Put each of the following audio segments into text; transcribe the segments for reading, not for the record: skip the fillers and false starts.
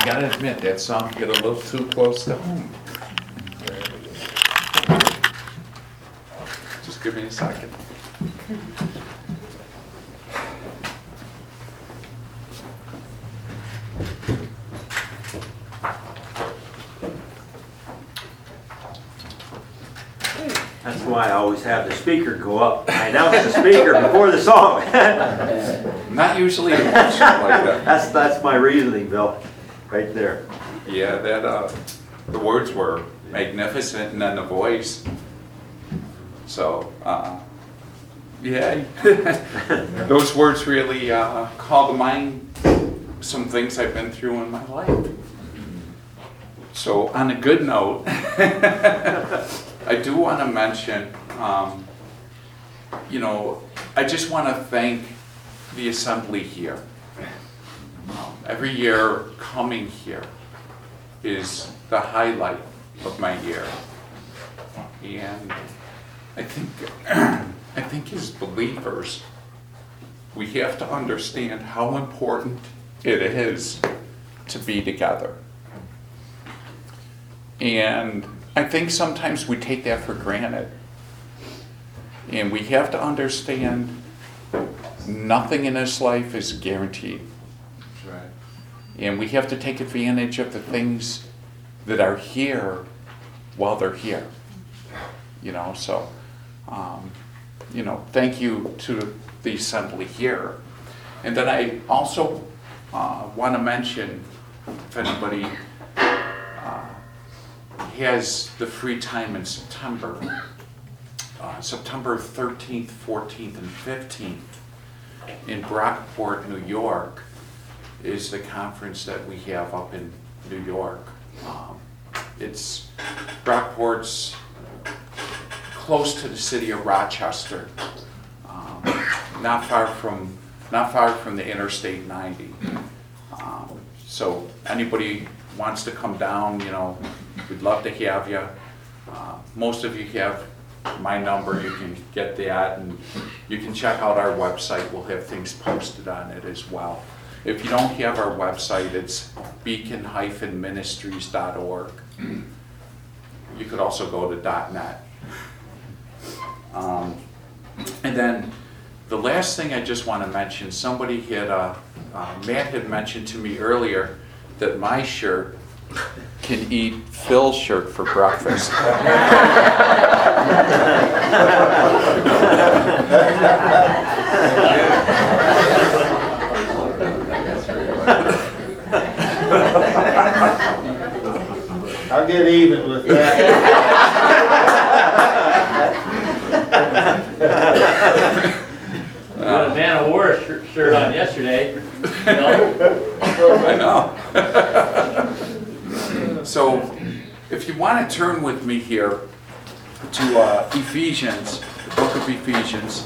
I gotta admit, that song hit a little too close to home. Just give me a second. That's why I always have the speaker go up. I announce the speaker before the song. Not usually like that. That's my reasoning, Bill. Right there. Yeah, that the words were magnificent, and then the voice. So, yeah, those words really call to mind some things I've been through in my life. So, on a good note, I do want to mention, I just want to thank the assembly here. Every year coming here is the highlight of my year. And I think as believers, we have to understand how important it is to be together. And I think sometimes we take that for granted. And we have to understand nothing in this life is guaranteed. That's right. And we have to take advantage of the things that are here while they're here. Thank you to the assembly here. And then I also want to mention, if anybody has the free time in September, September 13th, 14th, and 15th in Brockport, New York, is the conference that we have up in New York. Brockport's close to the city of Rochester, not far from the Interstate 90. So anybody wants to come down, we'd love to have you. Most of you have my number, you can get that, and you can check out our website. We'll have things posted on it as well. If you don't have our website, it's beacon-ministries.org. You could also go to .net. And then the last thing I just want to mention, somebody Matt had mentioned to me earlier that my shirt can eat Phil's shirt for breakfast. I'll get even with that. You had a Man of War shirt on yesterday. I know. So, if you want to turn with me here to Ephesians, the book of Ephesians.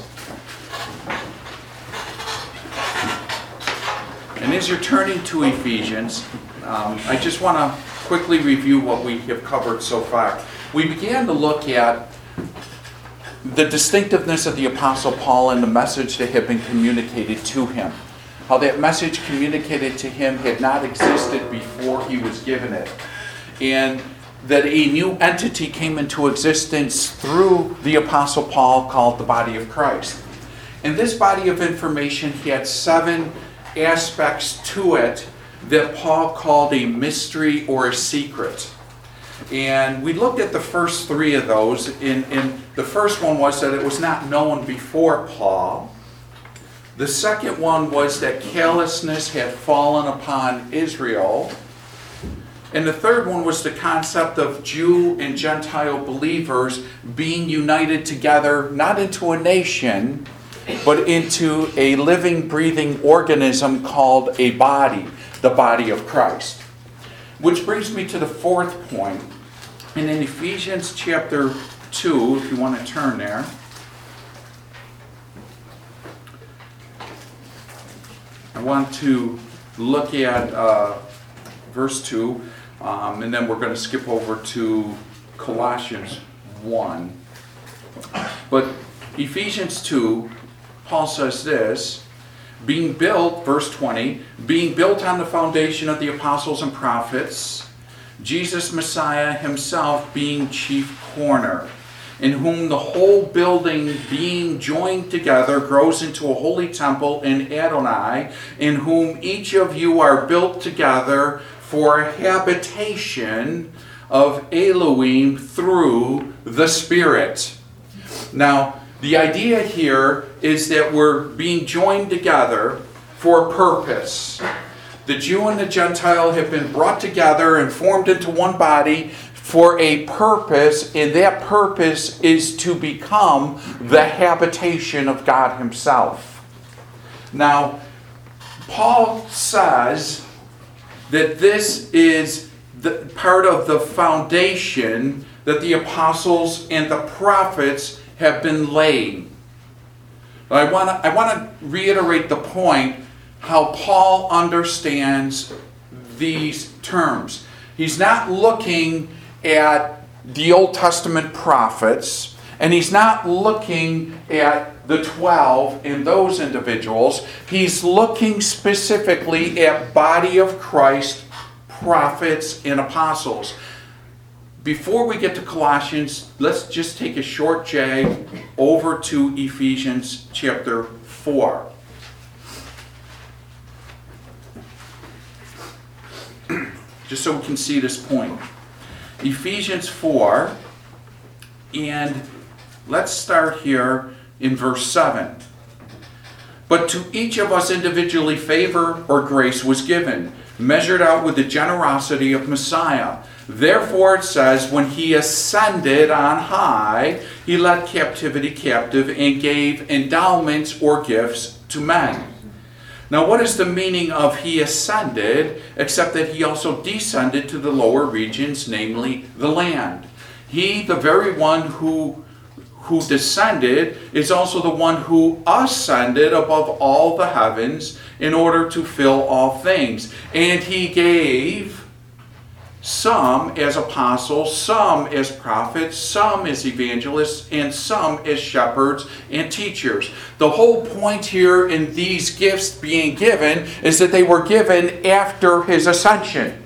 And as you're turning to Ephesians, I just want to quickly review what we have covered so far. We began to look at the distinctiveness of the Apostle Paul and the message that had been communicated to him. How that message communicated to him had not existed before he was given it. And that a new entity came into existence through the Apostle Paul called the body of Christ. And this body of information had 7 aspects to it that Paul called a mystery or a secret. And we looked at the first 3 of those. And the first one was that it was not known before Paul. The second one was that callousness had fallen upon Israel. And the third one was the concept of Jew and Gentile believers being united together, not into a nation, but into a living, breathing organism called a body, the body of Christ. Which brings me to the 4th point. And in Ephesians chapter 2, if you want to turn there, I want to look at verse 2, and then we're going to skip over to Colossians 1. But Ephesians 2, Paul says this, being built, verse 20, being built on the foundation of the apostles and prophets, Jesus Messiah himself being chief corner, in whom the whole building being joined together grows into a holy temple in Adonai, in whom each of you are built together for a habitation of Elohim through the Spirit. Now, the idea here is that we're being joined together for a purpose. The Jew and the Gentile have been brought together and formed into one body for a purpose, and that purpose is to become the habitation of God himself. Now, Paul says that this is the part of the foundation that the apostles and the prophets have been laying. I want to reiterate the point how Paul understands these terms. He's not looking at the Old Testament prophets, and he's not looking at the 12 and those individuals. He's looking specifically at body of Christ, prophets, and apostles. Before we get to Colossians, let's just take a short jag over to Ephesians chapter 4. Just so we can see this point. Ephesians 4, and let's start here in verse 7. But to each of us individually favor or grace was given, measured out with the generosity of Messiah. Therefore it says, when he ascended on high, he led captivity captive and gave endowments or gifts to men. Now what is the meaning of he ascended, except that he also descended to the lower regions, namely the land? He, the very one who descended, is also the one who ascended above all the heavens in order to fill all things. And he gave some as apostles, some as prophets, some as evangelists, and some as shepherds and teachers. The whole point here in these gifts being given is that they were given after his ascension.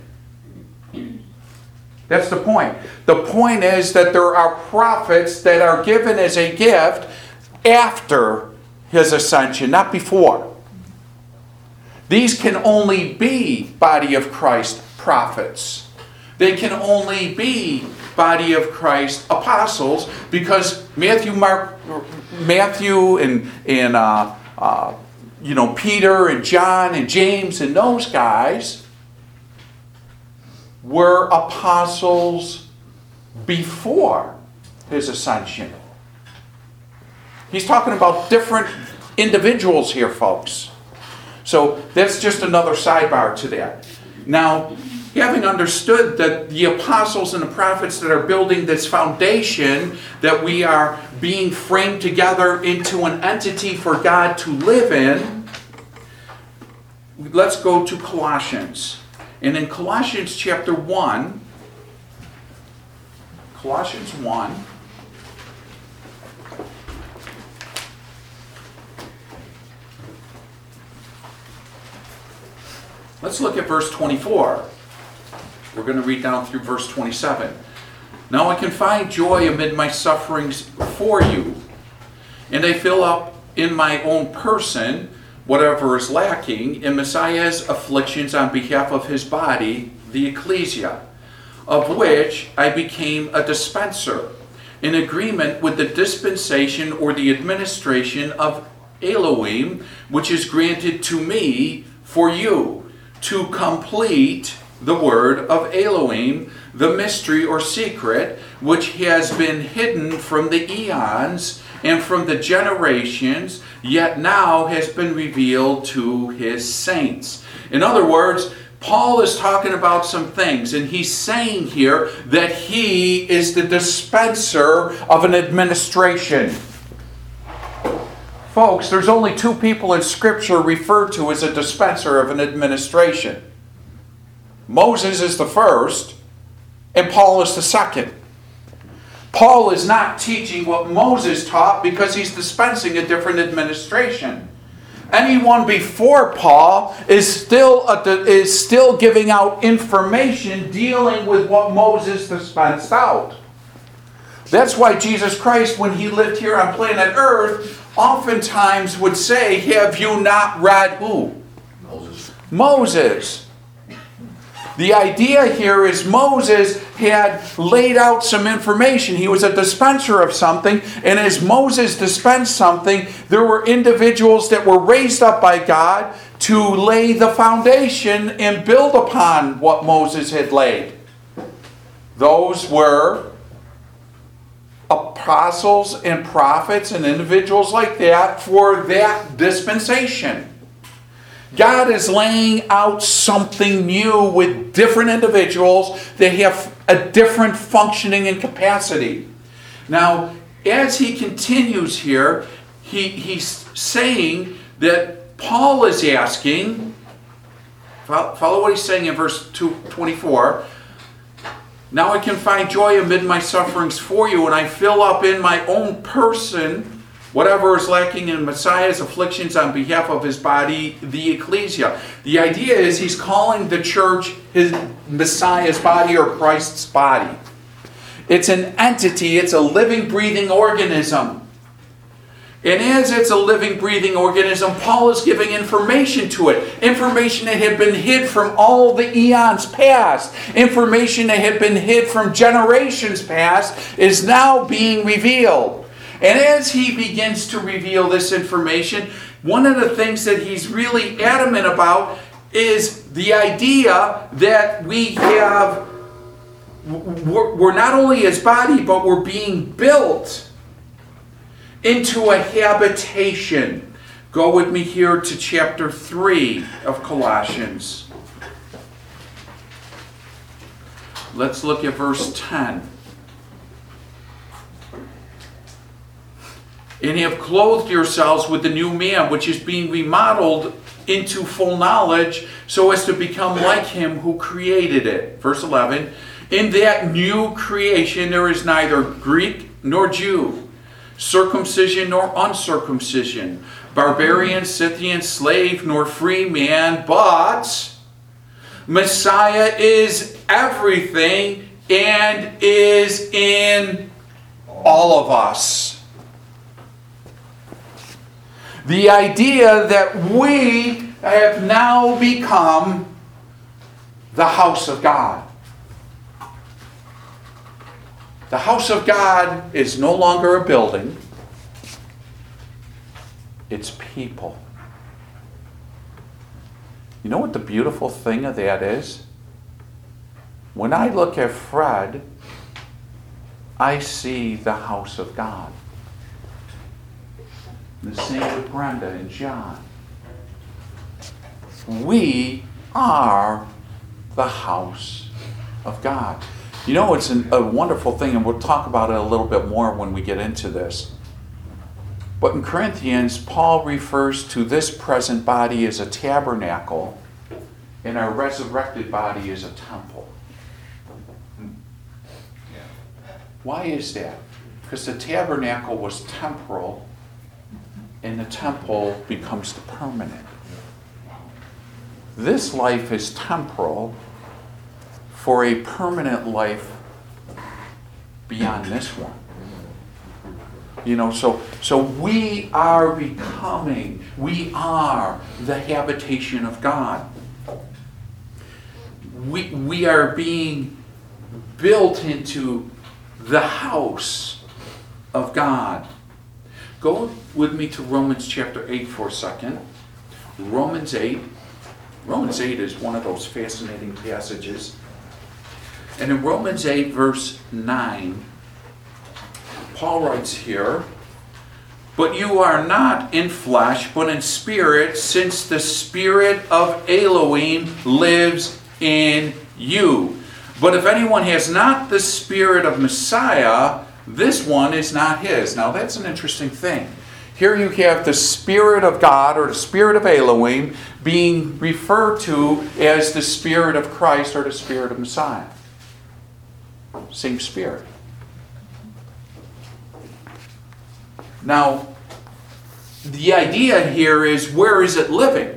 That's the point. The point is that there are prophets that are given as a gift after his ascension, not before. These can only be body of Christ prophets. They can only be body of Christ apostles because Matthew and Peter and John and James and those guys were apostles before his ascension. He's talking about different individuals here, folks. So that's just another sidebar to that. Now, having understood that the apostles and the prophets that are building this foundation, that we are being framed together into an entity for God to live in, let's go to Colossians. And in Colossians chapter 1, Colossians 1, let's look at verse 24. We're going to read down through verse 27. Now I can find joy amid my sufferings for you, and I fill up in my own person whatever is lacking in Messiah's afflictions on behalf of his body, the ecclesia, of which I became a dispenser, in agreement with the dispensation or the administration of Elohim, which is granted to me for you, to complete the word of Elohim, the mystery or secret, which has been hidden from the eons and from the generations, yet now has been revealed to his saints. In other words, Paul is talking about some things, and he's saying here that he is the dispenser of an administration. Folks, there's only two people in Scripture referred to as a dispenser of an administration. Moses is the first, and Paul is the second. Paul is not teaching what Moses taught because he's dispensing a different administration. Anyone before Paul is still giving out information dealing with what Moses dispensed out. That's why Jesus Christ, when he lived here on planet Earth, oftentimes would say, have you not read who? Moses. The idea here is Moses had laid out some information. He was a dispenser of something, and as Moses dispensed something, there were individuals that were raised up by God to lay the foundation and build upon what Moses had laid. Those were apostles and prophets and individuals like that for that dispensation. God is laying out something new with different individuals that have a different functioning and capacity. Now, as he continues here, he's saying that Paul is asking, follow what he's saying in verse 24, now I can find joy amid my sufferings for you, and I fill up in my own person whatever is lacking in Messiah's afflictions on behalf of his body, the ecclesia. The idea is he's calling the church his Messiah's body or Christ's body. It's an entity, it's a living, breathing organism. And as it's a living, breathing organism, Paul is giving information to it. Information that had been hid from all the eons past. Information that had been hid from generations past is now being revealed. And as he begins to reveal this information, one of the things that he's really adamant about is the idea that we're not only his body, but we're being built into a habitation. Go with me here to chapter 3 of Colossians. Let's look at verse 10. And you have clothed yourselves with the new man, which is being remodeled into full knowledge, so as to become like him who created it. Verse 11. In that new creation there is neither Greek nor Jew, circumcision nor uncircumcision, barbarian, Scythian, slave, nor free man, but Messiah is everything and is in all of us. The idea that we have now become the house of God. The house of God is no longer a building. It's people. You know what the beautiful thing of that is? When I look at Fred, I see the house of God. The same with Brenda and John. We are the house of God. You know, it's a wonderful thing, and we'll talk about it a little bit more when we get into this. But in Corinthians, Paul refers to this present body as a tabernacle, and our resurrected body as a temple. Why is that? Because the tabernacle was temporal, and the temple becomes the permanent. This life is temporal for a permanent life beyond this one. You know, so we are becoming, we are the habitation of God. We are being built into the house of God. Go with me to Romans chapter 8 for a second. Romans 8. Romans 8 is one of those fascinating passages. And in Romans 8 verse 9, Paul writes here, but you are not in flesh, but in spirit, since the spirit of Elohim lives in you. But if anyone has not the spirit of Messiah, this one is not his. Now that's an interesting thing. Here you have the Spirit of God, or the Spirit of Elohim, being referred to as the Spirit of Christ or the Spirit of Messiah. Same Spirit. Now, the idea here is, where is it living?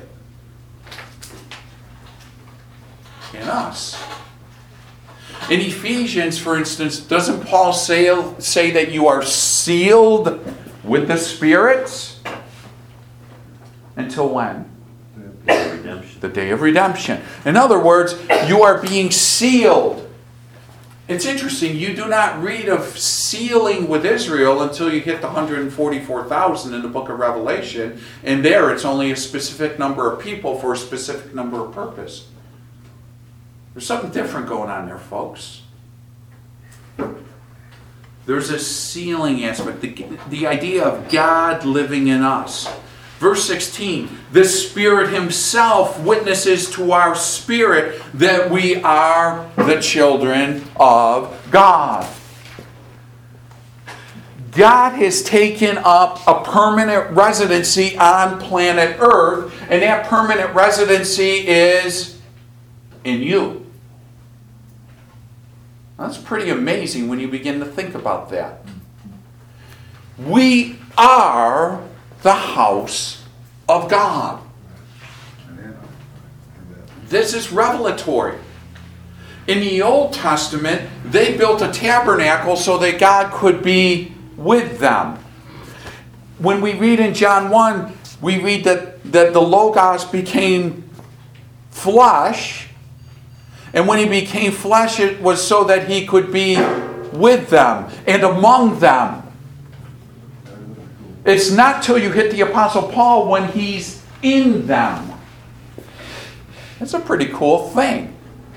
In us. In Ephesians, for instance, doesn't Paul say that you are sealed with the Spirit? Until when? Redemption. The day of redemption. In other words, you are being sealed. It's interesting, you do not read of sealing with Israel until you hit the 144,000 in the book of Revelation, and there it's only a specific number of people for a specific number of purpose. There's something different going on there, folks. There's a sealing aspect, the idea of God living in us. Verse 16, the Spirit Himself witnesses to our spirit that we are the children of God. God has taken up a permanent residency on planet Earth, and that permanent residency is in you. That's pretty amazing when you begin to think about that. We are the house of God. This is revelatory. In the Old Testament, they built a tabernacle so that God could be with them. When we read in John 1, we read that the Logos became flesh. And when He became flesh, it was so that He could be with them and among them. It's not till you hit the Apostle Paul when he's in them. That's a pretty cool thing.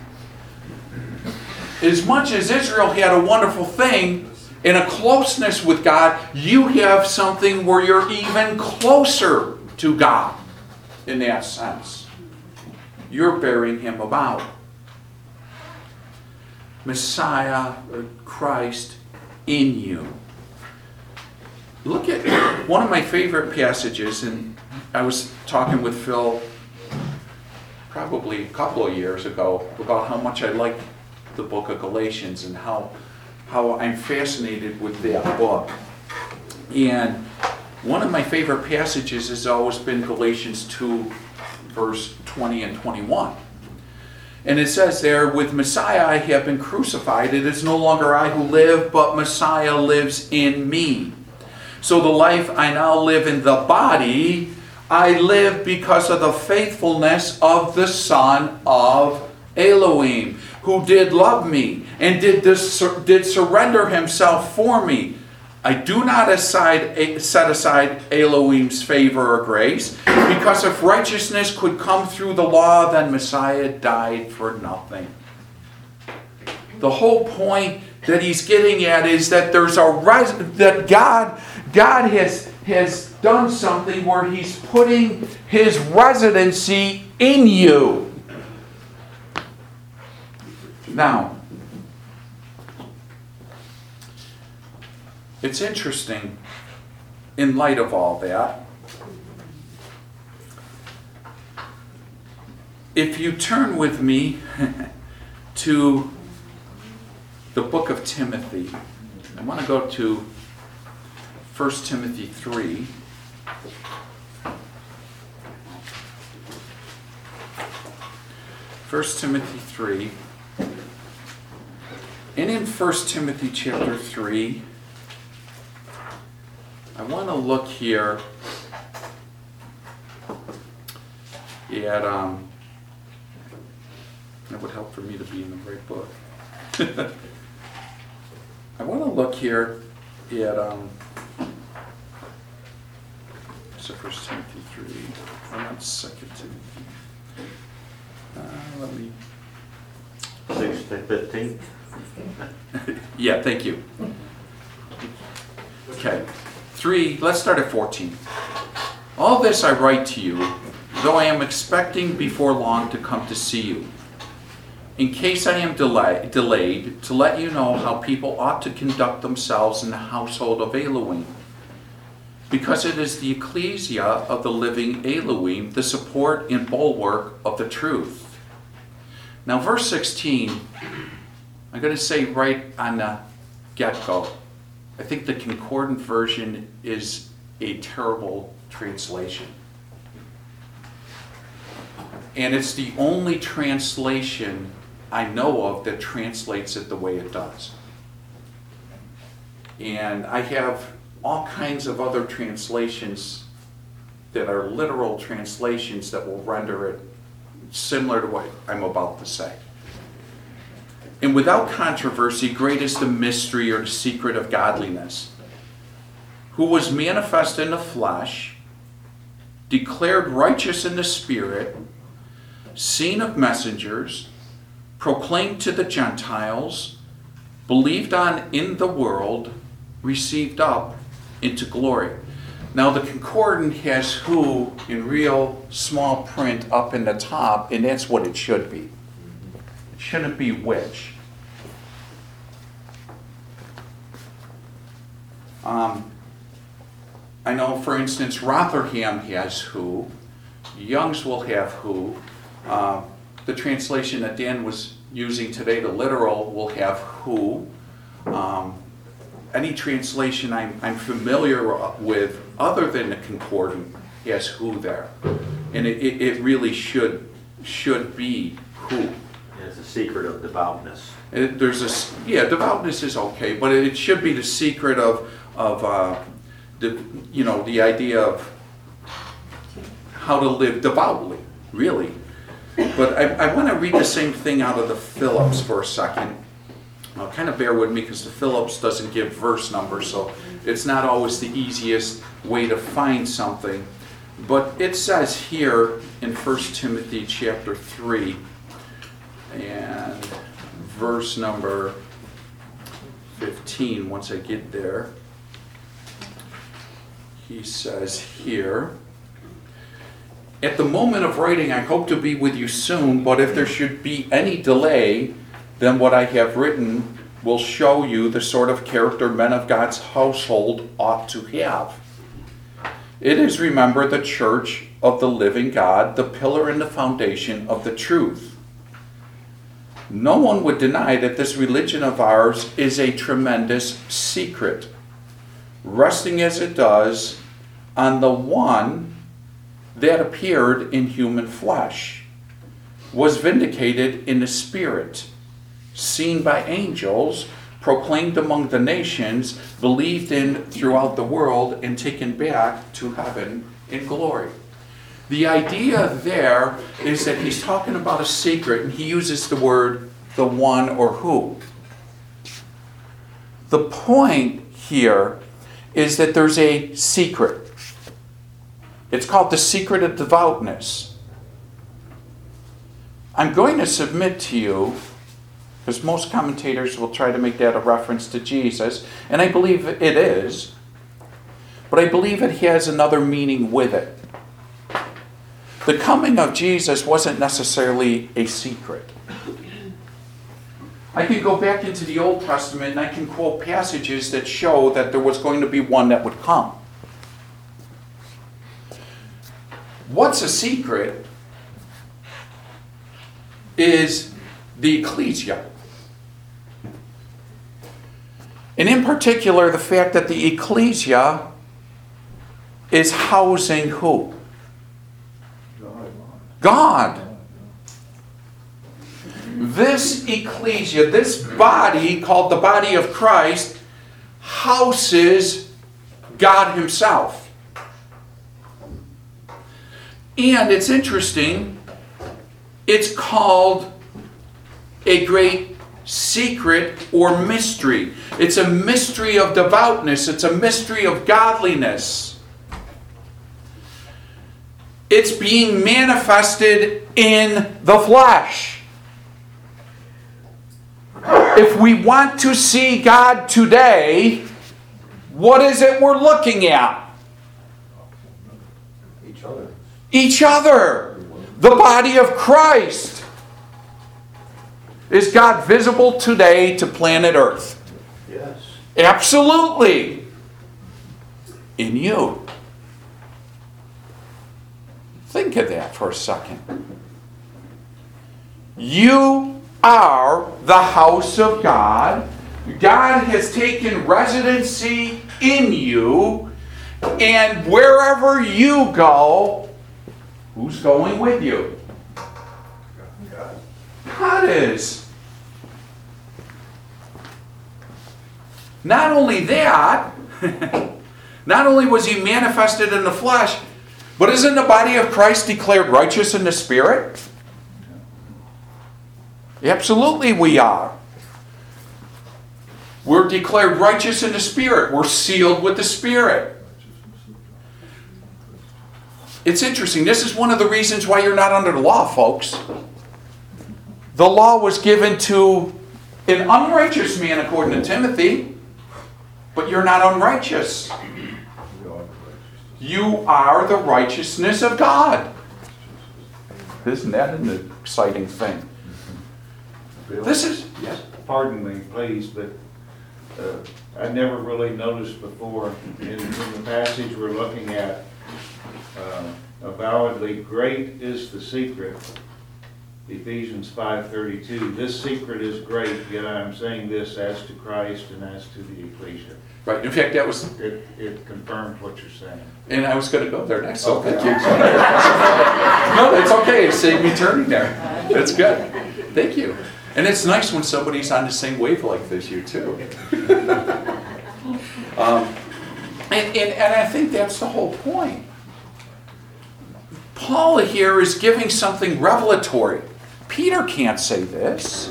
As much as Israel had a wonderful thing in a closeness with God, you have something where you're even closer to God in that sense. You're bearing Him about. Messiah, or Christ, in you. Look at one of my favorite passages, and I was talking with Phil probably a couple of years ago about how much I like the book of Galatians and how I'm fascinated with that book. And one of my favorite passages has always been Galatians 2, verse 20 and 21. And it says there, with Messiah I have been crucified. It is no longer I who live, but Messiah lives in me. So the life I now live in the body, I live because of the faithfulness of the Son of Elohim, who did love me and did surrender Himself for me. I do not set aside Elohim's favor or grace, because if righteousness could come through the law, then Messiah died for nothing. The whole point that he's getting at is that there's that God has done something where He's putting His residency in you. Now, it's interesting, in light of all that, if you turn with me to the book of Timothy, I want to go to 1 Timothy 3. First Timothy 3. And in 1 Timothy chapter 3, I want to look here at, that would help for me to be in the right book. I want to look here at, so 1 Timothy 3, not 2 Timothy. Let me... 6 to 15. Yeah, thank you. Okay. 3, let's start at 14. All this I write to you, though I am expecting before long to come to see you, in case I am delayed, to let you know how people ought to conduct themselves in the household of Elohim, because it is the ecclesia of the living Elohim, the support and bulwark of the truth. Now, verse 16, I'm going to say right on the get-go, I think the concordant version is a terrible translation. And it's the only translation I know of that translates it the way it does. And I have all kinds of other translations that are literal translations that will render it similar to what I'm about to say. And without controversy, great is the mystery or the secret of godliness, who was manifest in the flesh, declared righteous in the spirit, seen of messengers, proclaimed to the Gentiles, believed on in the world, received up into glory. Now the concordant has who in real small print up in the top, and that's what it should be. It shouldn't be which. I know, for instance, Rotherham has who. Young's will have who. The translation that Dan was using today, the literal, will have who. Any translation I'm familiar with other than the concordant has who there. And it really should be who. And it's a secret of devoutness. Devoutness is okay, but it should be the secret of the idea of how to live devoutly, really. But I want to read the same thing out of the Phillips for a second. Kind of bear with me because the Phillips doesn't give verse numbers, so it's not always the easiest way to find something. But it says here in 1 Timothy chapter 3 and verse number 15, once I get there, he says here, "At the moment of writing, I hope to be with you soon, but if there should be any delay, then what I have written will show you the sort of character men of God's household ought to have. It is, remember, the church of the living God, the pillar and the foundation of the truth. No one would deny that this religion of ours is a tremendous secret, resting as it does on the one that appeared in human flesh, was vindicated in the spirit, seen by angels, proclaimed among the nations, believed in throughout the world, and taken back to heaven in glory." The idea there is that he's talking about a secret, and he uses the word the one or who. The point here is that there's a secret. It's called the secret of devoutness. I'm going to submit to you, because most commentators will try to make that a reference to Jesus, and I believe it is, but I believe it has another meaning with it. The coming of Jesus wasn't necessarily a secret. I can go back into the Old Testament and I can quote passages that show that there was going to be one that would come. What's a secret is the ecclesia. And in particular, the fact that the ecclesia is housing who? God. This ecclesia, this body called the body of Christ, houses God Himself. And it's interesting, it's called a great secret or mystery. It's a mystery of devoutness. It's a mystery of godliness. It's being manifested in the flesh. If we want to see God today, what is it we're looking at? Each other. The body of Christ. Is God visible today to planet Earth? Yes. Absolutely. In you. Think of that for a second. You are the house of God. God has taken residency in you, And wherever you go, who's going with you? God is. Not only that, not only was he manifested in the flesh, but isn't the body of Christ declared righteous in the Spirit? Absolutely we are. We're declared righteous in the Spirit. We're sealed with the Spirit. It's interesting. This is one of the reasons why you're not under the law, folks. The law was given to an unrighteous man, according to Timothy, but you're not unrighteous. You are the righteousness of God. Isn't that an exciting thing? Bill, This is, yes. pardon me, please, but I never really noticed before in the passage we're looking at, avowedly great is the secret. Ephesians 5:32. This secret is great, yet I am saying this as to Christ and as to the ecclesia. Right. In fact, that was, It confirmed what you're saying. and I was going to go there next. So Okay. thank you. No, it's okay. It saved me turning there. That's good. Thank you. And it's nice when somebody's on the same wavelength as you, too. And I think that's the whole point. Paul here is giving something revelatory. Peter can't say this.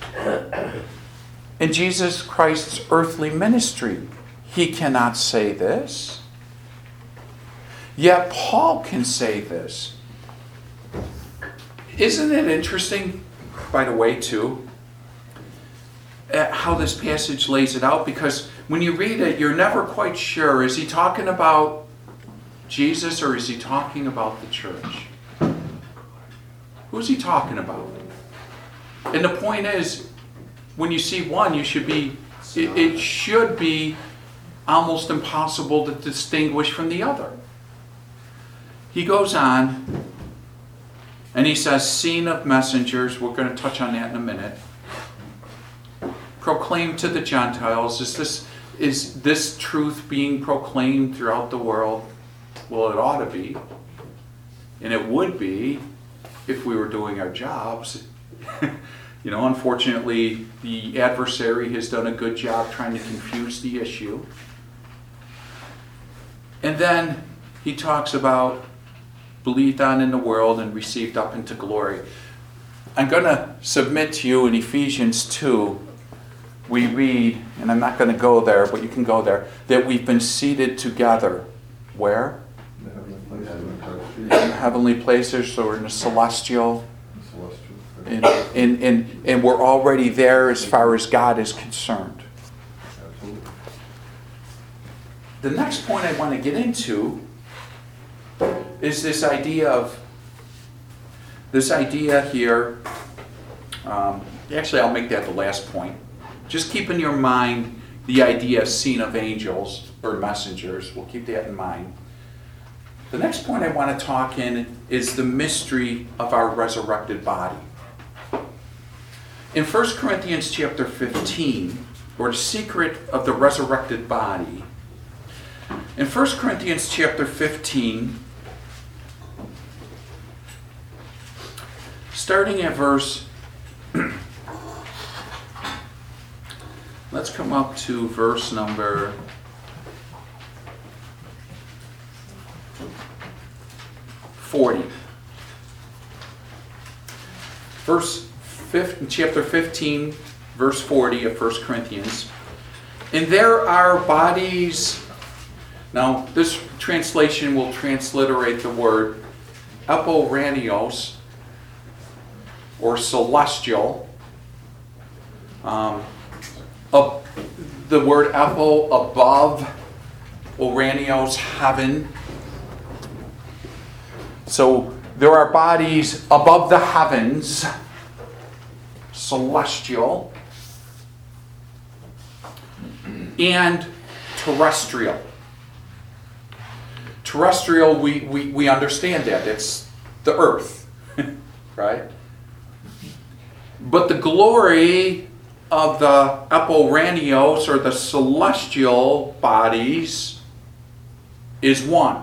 In Jesus Christ's earthly ministry, he cannot say this. Yet Paul can say this. Isn't it interesting, by the way, too, how this passage lays it out? Because when you read it, you're never quite sure, is he talking about Jesus or is he talking about the church? Who's he talking about? And the point is, when you see one, it should be almost impossible to distinguish from the other. He goes on, and he says, seen of messengers, we're going to touch on that in a minute, proclaimed to the Gentiles. Is this truth being proclaimed throughout the world? Well, it ought to be. And it would be if we were doing our jobs. Unfortunately, the adversary has done a good job trying to confuse the issue. And then he talks about believed on in the world and received up into glory. I'm going to submit to you in Ephesians 2, we read, and I'm not going to go there, but you can go there, that we've been seated together. Where? In heavenly places, or in the celestial. And we're already there as far as God is concerned. The next point I want to get into is this idea here. Actually, I'll make that the last point. Just keep in your mind the idea of seen of angels or messengers. We'll keep that in mind. The next point I want to talk in is the mystery of our resurrected body. In 1 Corinthians chapter 15, or the secret of the resurrected body, in 1 Corinthians chapter 15, starting at verse, let's come up to verse number 40. Chapter 15, verse 40 of 1 Corinthians. And there are bodies. Now, this translation will transliterate the word epuranios, or celestial. The word epo, above, oranios, heaven. So there are bodies above the heavens, celestial, and terrestrial. Terrestrial, we understand that. It's the earth, right? But the glory of the epuranios, or the celestial bodies, is one.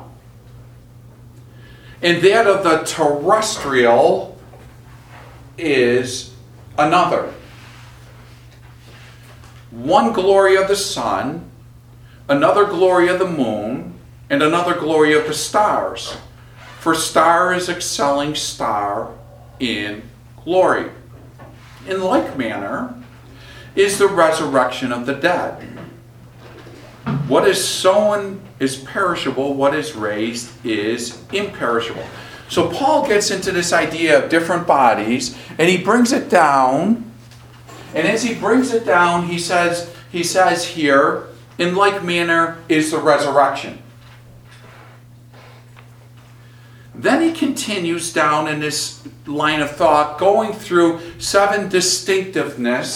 And that of the terrestrial is another. One glory of the sun, another glory of the moon, and another glory of the stars. For star is excelling star in glory. In like manner is the resurrection of the dead. What is sown is perishable, what is raised is imperishable. So Paul gets into this idea of different bodies, and he brings it down. And as he brings it down, he says here, in like manner is the resurrection. Then he continues down in this line of thought, going through 7 distinctive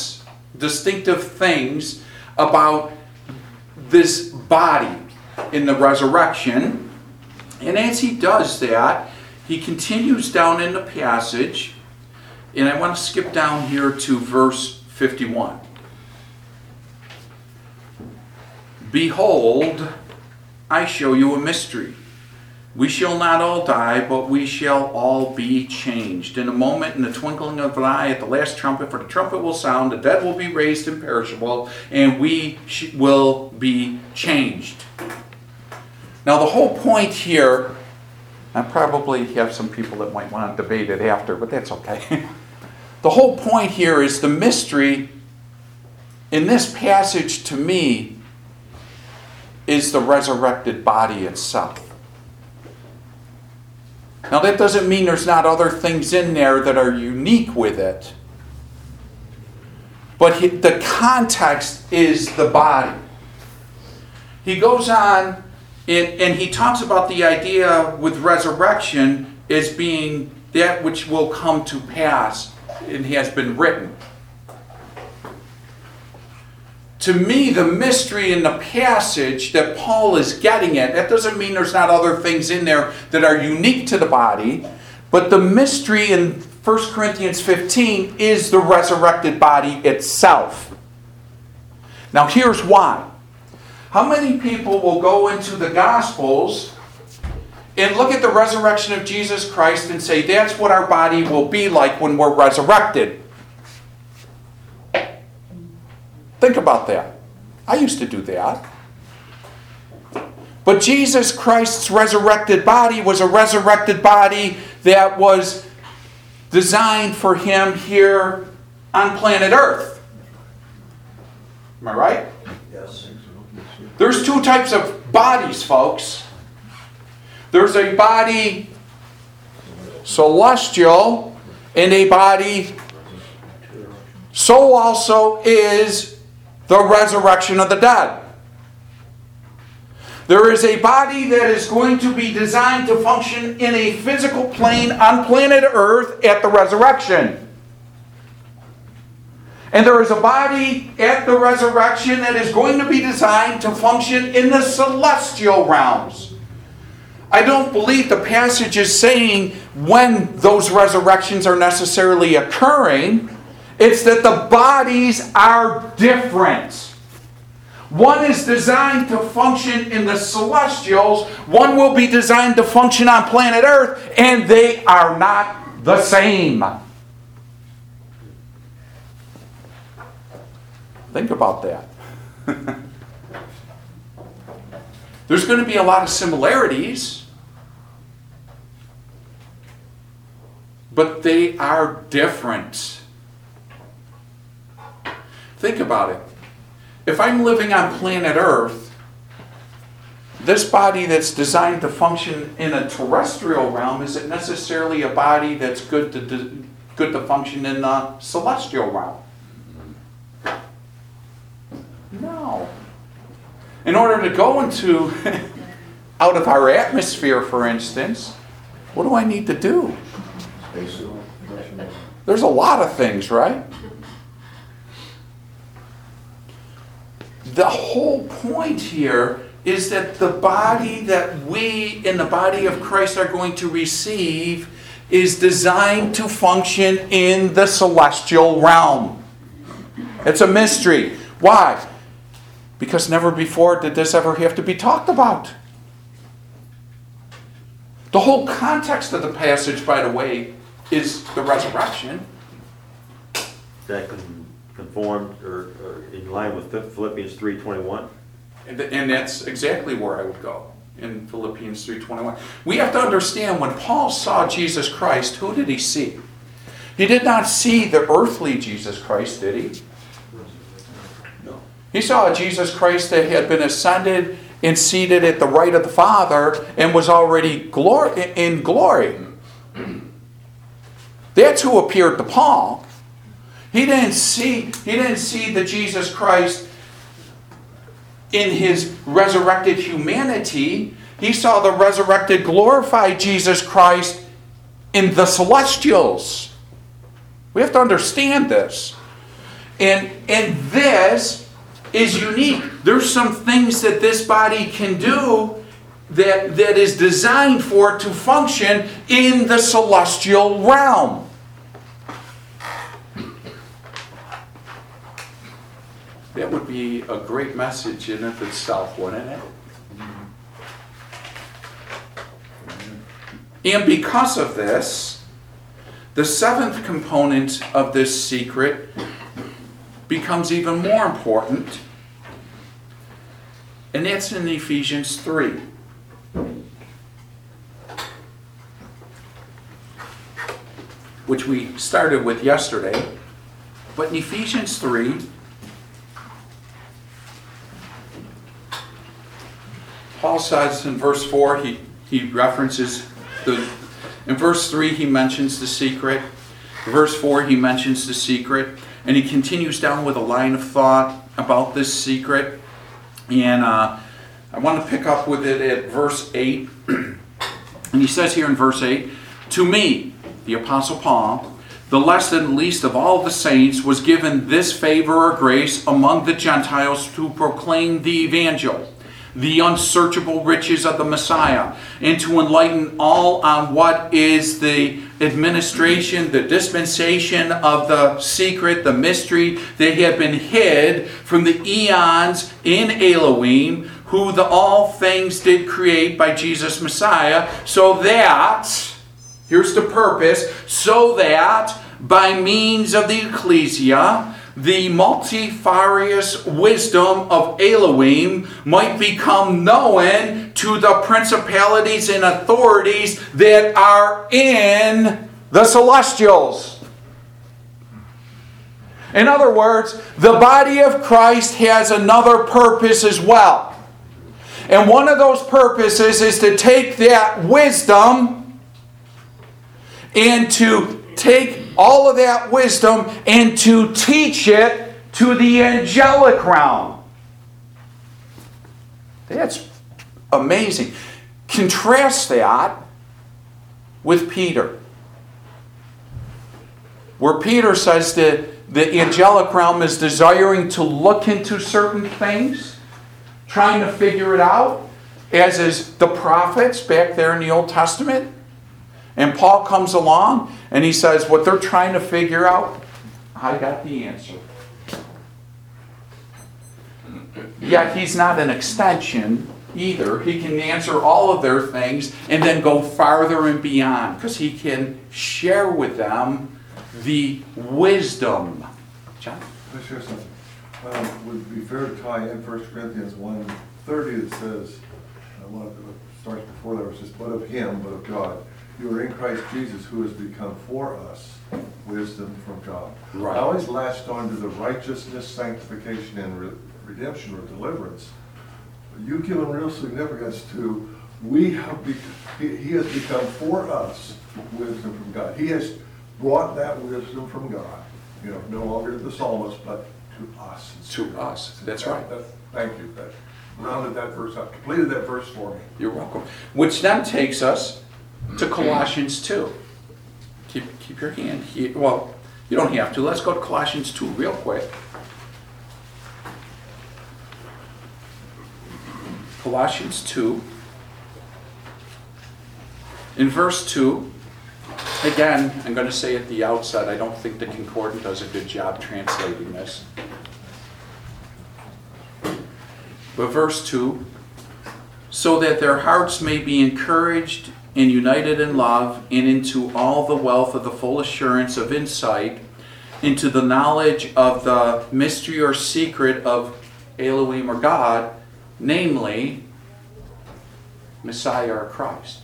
things about this body in the resurrection. And as he does that, he continues down in the passage, and I want to skip down here to verse 51. Behold, I show you a mystery. We shall not all die, but we shall all be changed. In a moment, in the twinkling of an eye, at the last trumpet, for the trumpet will sound, the dead will be raised imperishable, and we will be changed. Now the whole point here, I probably have some people that might want to debate it after, but that's okay. The whole point here is the mystery in this passage, to me, is the resurrected body itself. Now that doesn't mean there's not other things in there that are unique with it. But the context is the body. He goes on and he talks about the idea with resurrection as being that which will come to pass and has been written. To me, the mystery in the passage that Paul is getting at, that doesn't mean there's not other things in there that are unique to the body, but the mystery in 1 Corinthians 15 is the resurrected body itself. Now here's why. How many people will go into the Gospels and look at the resurrection of Jesus Christ and say, that's what our body will be like when we're resurrected? Think about that. I used to do that. But Jesus Christ's resurrected body was a resurrected body that was designed for him here on planet Earth. Am I right? Yes. There's 2 types of bodies, folks. There's a body celestial and a body. So also is the resurrection of the dead. There is a body that is going to be designed to function in a physical plane on planet Earth at the resurrection. And there is a body at the resurrection that is going to be designed to function in the celestial realms. I don't believe the passage is saying when those resurrections are necessarily occurring. It's that the bodies are different. One is designed to function in the celestials. One will be designed to function on planet Earth, and they are not the same. Think about that. There's going to be a lot of similarities, but they are different. Think about it. If I'm living on planet Earth, this body that's designed to function in a terrestrial realm, is it necessarily a body that's good to function in the celestial realm? No. In order to go into out of our atmosphere, for instance, what do I need to do? There's a lot of things, right? The whole point here is that the body that we in the body of Christ are going to receive is designed to function in the celestial realm. It's a mystery. Why? Because never before did this ever have to be talked about. The whole context of the passage, by the way, is the resurrection. That conformed or in line with Philippians 3:21. And that's exactly where I would go, in Philippians 3:21. We have to understand, when Paul saw Jesus Christ, who did he see? He did not see the earthly Jesus Christ, did he? No. He saw a Jesus Christ that had been ascended and seated at the right of the Father and was already in glory. That's who appeared to Paul. He didn't see the Jesus Christ in his resurrected humanity. He saw the resurrected, glorified Jesus Christ in the celestials. We have to understand this. And this is unique. There's some things that this body can do that is designed for it to function in the celestial realm. That would be a great message in of itself, wouldn't it? And because of this, the seventh component of this secret becomes even more important, and that's in Ephesians 3. Which we started with yesterday. But in Ephesians 3, Paul says in verse 4, he references in verse 3 he mentions the secret. In verse 4 he mentions the secret. And he continues down with a line of thought about this secret. And I want to pick up with it at verse 8. And he says here in verse 8, "To me, the Apostle Paul, the less than least of all the saints, was given this favor or grace among the Gentiles to proclaim the evangel, the unsearchable riches of the Messiah, and to enlighten all on what is the administration, the dispensation of the secret, the mystery that had been hid from the eons in Elohim, who all things did create by Jesus Messiah, so that," here's the purpose, "so that by means of the ecclesia, the multifarious wisdom of Elohim might become known to the principalities and authorities that are in the celestials." In other words, the body of Christ has another purpose as well. And one of those purposes is to take that wisdom and to take all of that wisdom and to teach it to the angelic realm. That's amazing. Contrast that with Peter, where Peter says that the angelic realm is desiring to look into certain things, trying to figure it out, as is the prophets back there in the Old Testament. And Paul comes along and he says, what they're trying to figure out, I got the answer. Yet he's not an extension either. He can answer all of their things and then go farther and beyond, because he can share with them the wisdom. John? Let's share something. Would it be fair to tie in 1 Corinthians 1:30 that says, it starts before there was just, but of him, but of God. You are in Christ Jesus, who has become for us wisdom from God. Right. I always latched on to the righteousness, sanctification, and redemption or deliverance. You give him real significance to, he has become for us wisdom from God. He has brought that wisdom from God, no longer to the psalmist, but to us. To us, that's right. Thank you. That rounded that verse up, completed that verse for me. You're welcome. Which then takes us to Colossians 2. Keep your hand here. Well, you don't have to. Let's go to Colossians 2 real quick. Colossians 2. In verse 2, again, I'm going to say at the outset, I don't think the Concordant does a good job translating this. But verse 2, so that their hearts may be encouraged and united in love, and into all the wealth of the full assurance of insight, into the knowledge of the mystery or secret of Elohim or God, namely Messiah or Christ.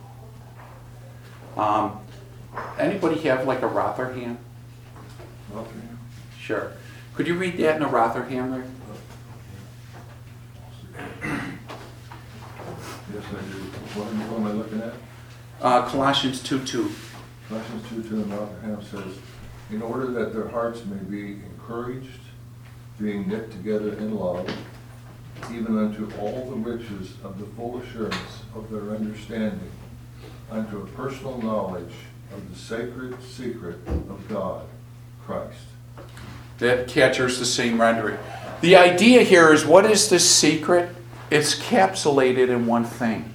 Anybody have like a Rotherham? Okay. Sure. Could you read that in a Rotherham there? Yes, I do. What am I looking at? Colossians 2:2. Colossians 2:2 in Rotherham says, in order that their hearts may be encouraged, being knit together in love, even unto all the riches of the full assurance of their understanding, unto a personal knowledge of the sacred secret of God, Christ. That captures the same rendering. The idea here is, what is this secret? It's capsulated in one thing: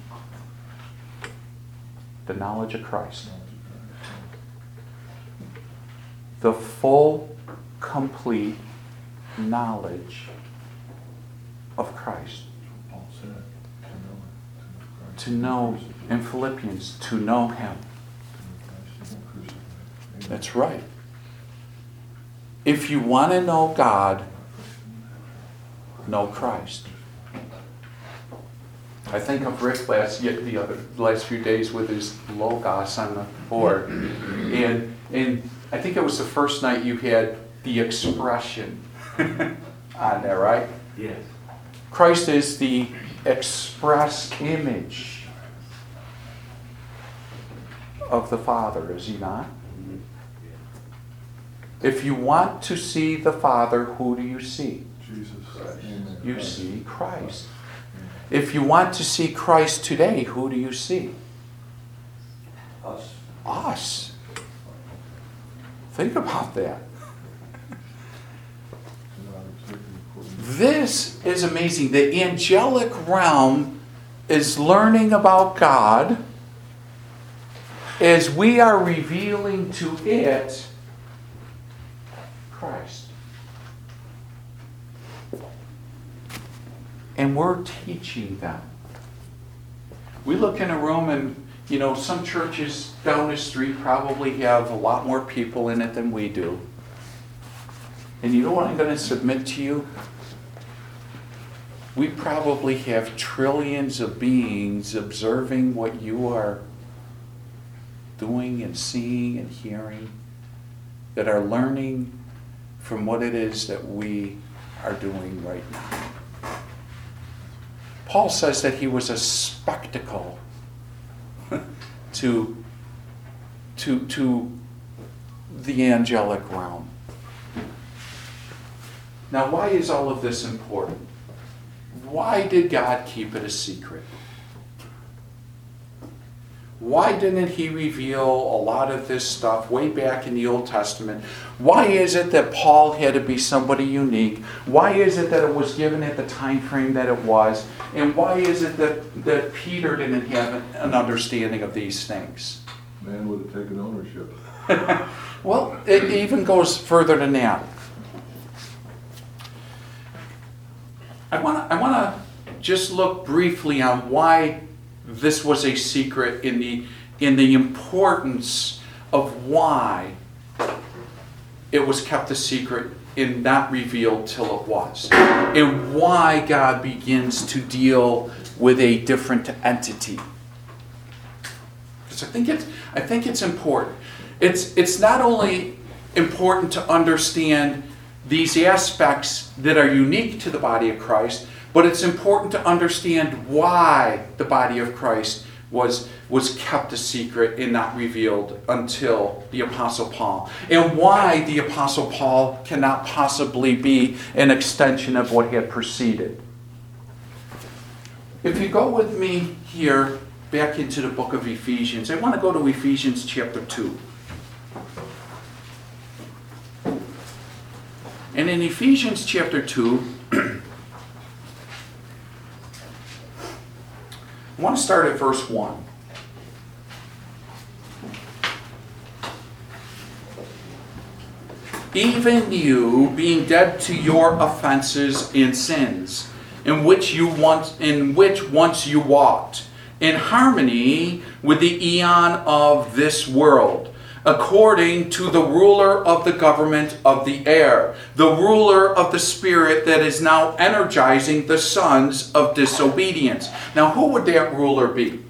the knowledge of Christ. The full, complete knowledge of Christ. Paul said, To know, in Philippians, to know Him. That's right. If you want to know God, know Christ. I think of Rick last few days with his Logos on the board. And I think it was the first night you had the expression on there, right? Yes. Christ is the express image of the Father, is He not? If you want to see the Father, who do you see? Jesus. Amen. You see Christ. If you want to see Christ today, who do you see? Us. Us. Think about that. This is amazing. The angelic realm is learning about God as we are revealing to it Christ. And we're teaching them. We look in a room and, some churches down the street probably have a lot more people in it than we do. And you know what I'm going to submit to you? We probably have trillions of beings observing what you are doing and seeing and hearing, that are learning from what it is that we are doing right now. Paul says that he was a spectacle to the angelic realm. Now, why is all of this important? Why did God keep it a secret? Why didn't He reveal a lot of this stuff way back in the Old Testament? Why is it that Paul had to be somebody unique? Why is it that it was given at the time frame that it was? And why is it that Peter didn't have an understanding of these things? Man would have taken ownership. Well, it even goes further than that. I want to just look briefly on why this was a secret, in the importance of why it was kept a secret and not revealed till it was, and why God begins to deal with a different entity. Because I think it's important. It's not only important to understand these aspects that are unique to the body of Christ, but it's important to understand why the body of Christ was kept a secret and not revealed until the Apostle Paul. And why the Apostle Paul cannot possibly be an extension of what had preceded. If you go with me here back into the book of Ephesians, I want to go to Ephesians chapter 2. And in Ephesians chapter 2, I want to start at verse 1. Even you, being dead to your offenses and sins, in which once you walked, in harmony with the eon of this world, according to the ruler of the government of the air, the ruler of the spirit that is now energizing the sons of disobedience. Now, who would that ruler be?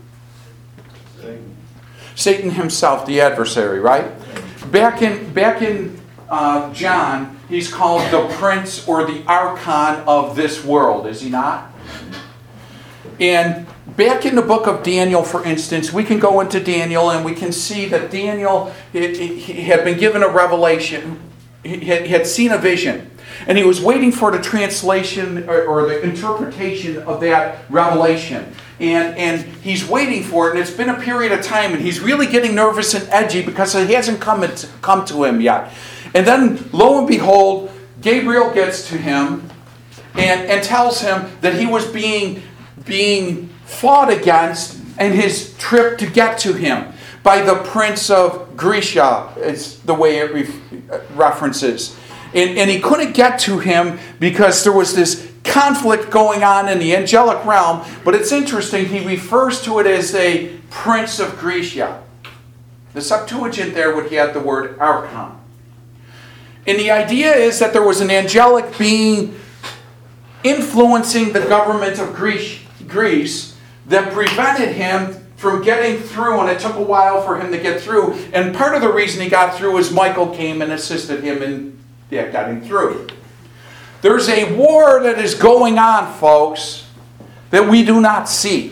Satan himself, the adversary, right? Back in John, he's called the prince or the archon of this world, is he not? And back in the book of Daniel, for instance, we can go into Daniel and we can see that Daniel he had been given a revelation. He had seen a vision. And he was waiting for the translation or the interpretation of that revelation. And he's waiting for it, and it's been a period of time, and he's really getting nervous and edgy because it hasn't come to him yet. And then, lo and behold, Gabriel gets to him and tells him that he was being fought against in his trip to get to him by the prince of Grecia, is the way it references. And he couldn't get to him because there was this conflict going on in the angelic realm. But it's interesting, he refers to it as a prince of Grecia. The Septuagint there would have the word archon. And the idea is that there was an angelic being influencing the government of Greece that prevented him from getting through, and it took a while for him to get through. And part of the reason he got through is Michael came and assisted him in getting through. There's a war that is going on, folks, that we do not see.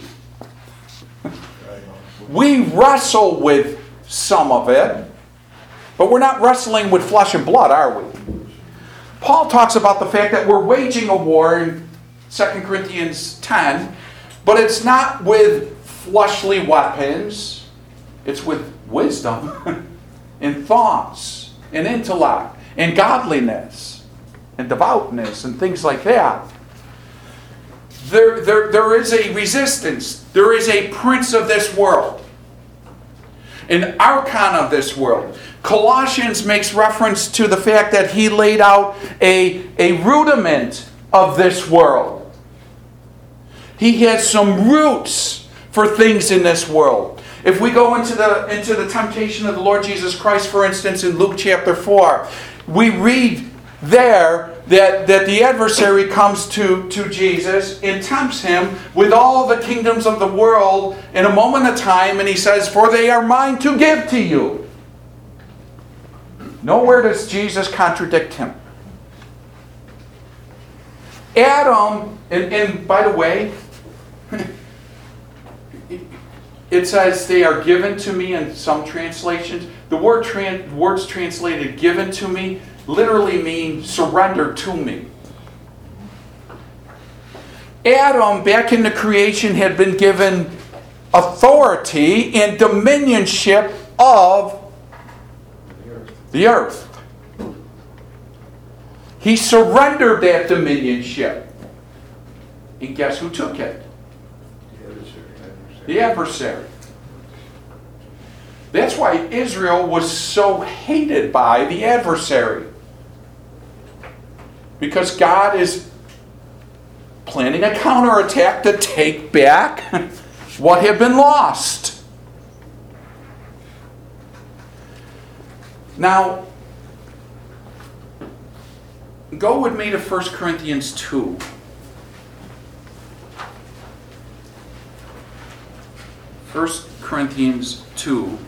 We wrestle with some of it, but we're not wrestling with flesh and blood, are we? Paul talks about the fact that we're waging a war in 2 Corinthians 10, but it's not with fleshly weapons. It's with wisdom and thoughts and intellect and godliness and devoutness and things like that. There is a resistance. There is a prince of this world, an archon of this world. Colossians makes reference to the fact that he laid out a rudiment of this world. He has some roots for things in this world. If we go into the temptation of the Lord Jesus Christ, for instance, in Luke chapter 4, we read there that the adversary comes to Jesus and tempts him with all the kingdoms of the world in a moment of time, and he says, "For they are mine to give to you." Nowhere does Jesus contradict him. Adam, and by the way, it says they are given to me in some translations. The words translated given to me literally mean surrender to me. Adam, back in the creation, had been given authority and dominionship of the earth. He surrendered that dominionship. And guess who took it? The adversary. That's why Israel was so hated by the adversary. Because God is planning a counterattack to take back what had been lost. Now, go with me to 1 Corinthians 2. 1 Corinthians 2,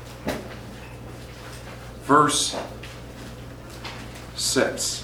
verse 6.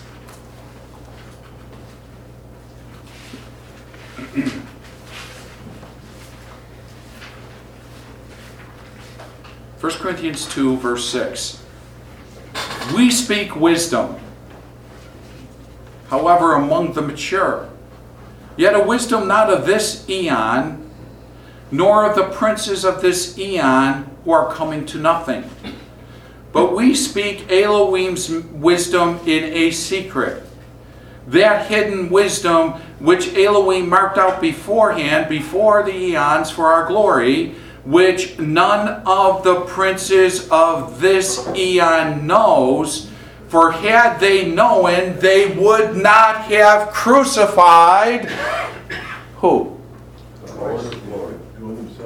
First Corinthians 2, verse 6. We speak wisdom, however, among the mature, yet a wisdom not of this eon, nor of the princes of this eon who are coming to nothing. But we speak Elohim's wisdom in a secret, that hidden wisdom which Elohim marked out beforehand, before the eons, for our glory, which none of the princes of this eon knows, for had they known, they would not have crucified who?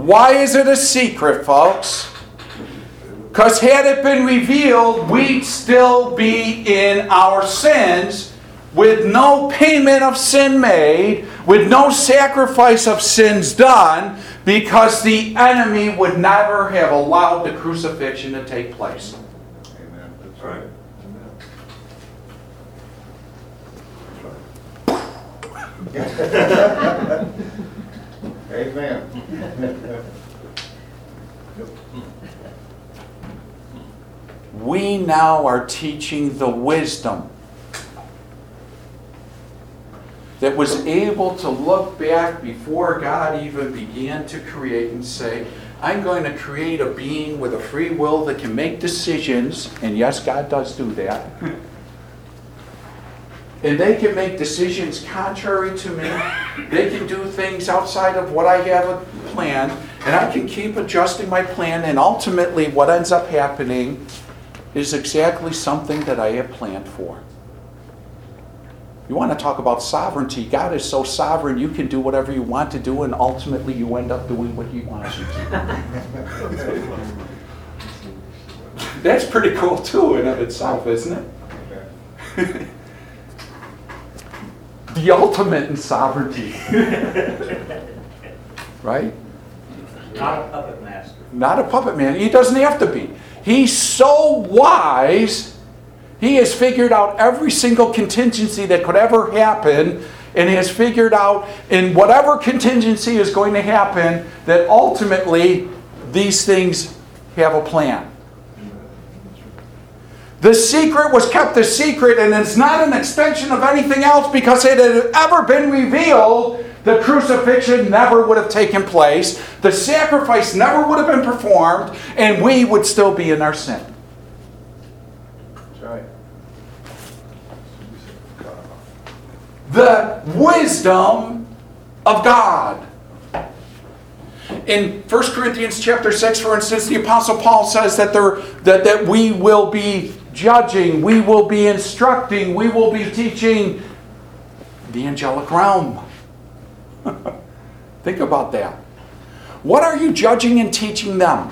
Why is it a secret, folks? Because had it been revealed, we'd still be in our sins with no payment of sin made, with no sacrifice of sins done, because the enemy would never have allowed the crucifixion to take place. Amen. That's right. Amen. We now are teaching the wisdom that was able to look back before God even began to create and say, I'm going to create a being with a free will that can make decisions, and yes, God does do that. And they can make decisions contrary to me. They can do things outside of what I have planned, and I can keep adjusting my plan, and ultimately what ends up happening is exactly something that I have planned for. You want to talk about sovereignty. God is so sovereign, you can do whatever you want to do, and ultimately you end up doing what He wants you to. That's pretty cool too in of itself, isn't it? The ultimate in sovereignty. Right? Not a puppet master. Not a puppet man. He doesn't have to be. He's so wise, he has figured out every single contingency that could ever happen, and has figured out in whatever contingency is going to happen that ultimately these things have a plan. The secret was kept a secret, and it's not an extension of anything else, because it had ever been revealed, the crucifixion never would have taken place, the sacrifice never would have been performed, and we would still be in our sin. That's right. The wisdom of God. In 1 Corinthians chapter 6, for instance, the Apostle Paul says that we will be judging, we will be instructing, we will be teaching the angelic realm. Think about that. What are you judging and teaching them?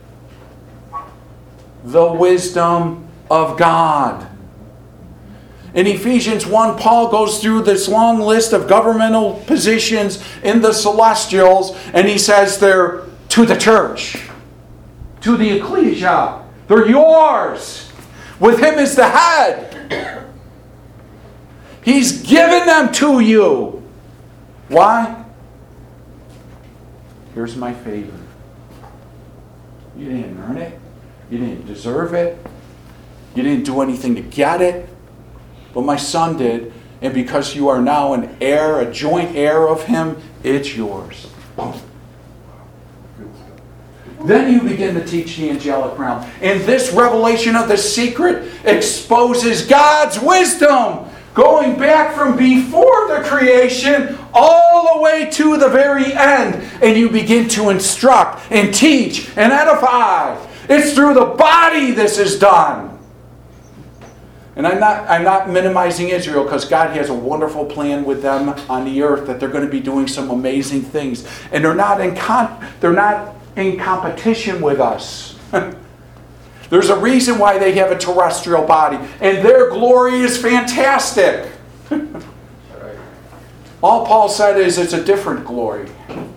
The wisdom of God. In Ephesians 1, Paul goes through this long list of governmental positions in the celestials, and he says they're to the church, to the ecclesia. They're yours. With Him as the head. He's given them to you. Why? Here's my favor. You didn't earn it. You didn't deserve it. You didn't do anything to get it. But my Son did. And because you are now an heir, a joint heir of Him, it's yours. Boom. Then you begin to teach the angelic realm. And this revelation of the secret exposes God's wisdom, going back from before the creation all the way to the very end. And you begin to instruct and teach and edify. It's through the body this is done. And I'm not minimizing Israel, because God has a wonderful plan with them on the earth, that they're going to be doing some amazing things. And they're not in competition with us. There's a reason why they have a terrestrial body, and their glory is fantastic. All Paul said is it's a different glory.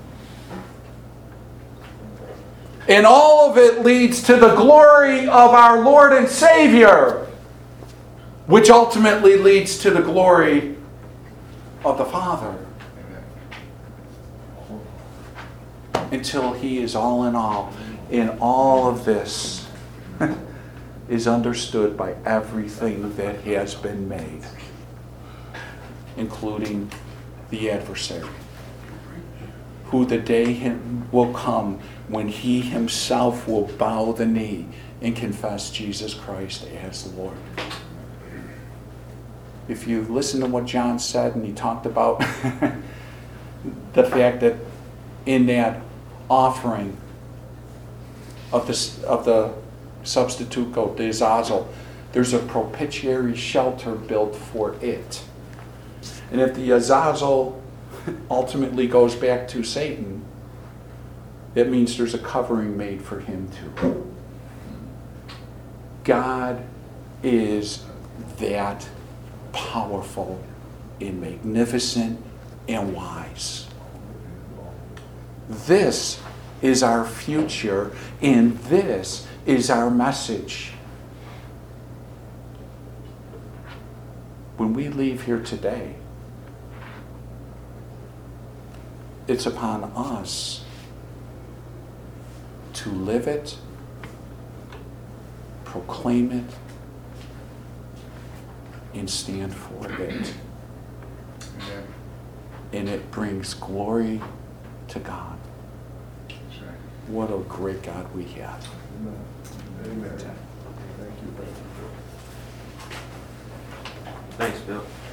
And all of it leads to the glory of our Lord and Savior, which ultimately leads to the glory of the Father. Until He is all in all. And all of this is understood by everything that has been made, including the adversary, who the day will come when he himself will bow the knee and confess Jesus Christ as Lord. If you listen to what John said, and he talked about the fact that in that offering of the substitute goat, the Azazel, there's a propitiatory shelter built for it. And if the Azazel ultimately goes back to Satan, it means there's a covering made for him too. God is that powerful and magnificent and wise. This is our future, and this is our message. When we leave here today, it's upon us to live it, proclaim it, and stand for it. Amen. And it brings glory to God. That's right. What a great God we have. Amen. Thank you. Thanks, Bill.